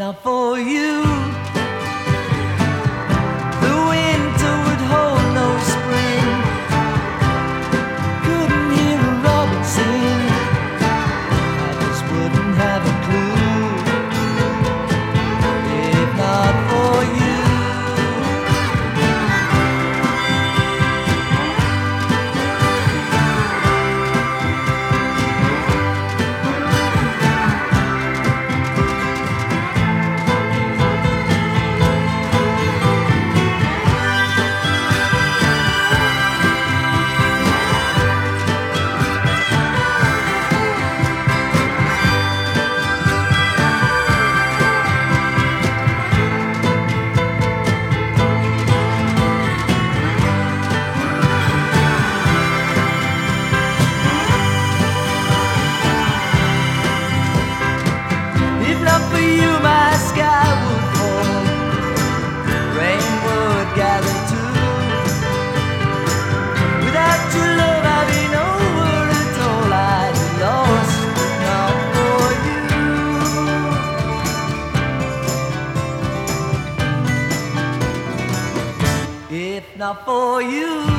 not for you, the winter would hold no spring. Couldn't hear a robin sing, I just wouldn't have a clue. If not for you. For you, my sky would fall, rain would gather too. Without your love, I'd be nowhere at all. I'd be lost, not for you. If not for you.